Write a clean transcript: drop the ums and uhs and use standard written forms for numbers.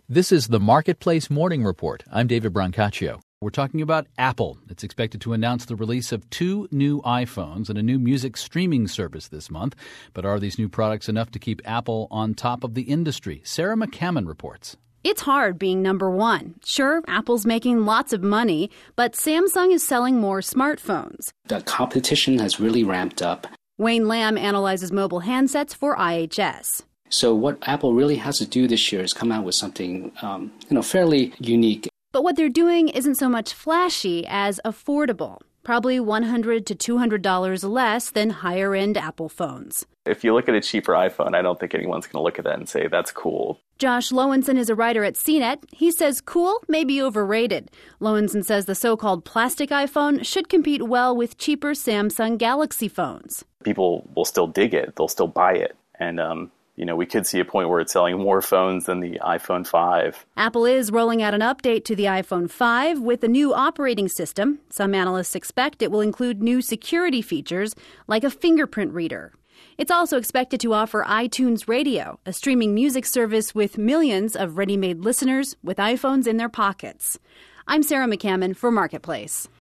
This is the Marketplace Morning Report. I'm David Brancaccio. We're talking about Apple. It's expected to announce the release of 2 new iPhones and a new music streaming service this month. But are these new products enough to keep Apple on top of the industry? Sarah McCammon reports. It's hard being number one. Sure, Apple's making lots of money, but Samsung is selling more smartphones. The competition has really ramped up. Wayne Lamb analyzes mobile handsets for IHS. So what Apple really has to do this year is come out with something, fairly unique. But what they're doing isn't so much flashy as affordable. Probably $100 to $200 less than higher-end Apple phones. If you look at a cheaper iPhone, I don't think anyone's going to look at that and say, that's cool. Josh Lowenson is a writer at CNET. He says cool may be overrated. Lowenson says the so-called plastic iPhone should compete well with cheaper Samsung Galaxy phones. People will still dig it. They'll still buy it. And, we could see a point where it's selling more phones than the iPhone 5. Apple is rolling out an update to the iPhone 5 with a new operating system. Some analysts expect it will include new security features like a fingerprint reader. It's also expected to offer iTunes Radio, a streaming music service with millions of ready-made listeners with iPhones in their pockets. I'm Sarah McCammon for Marketplace.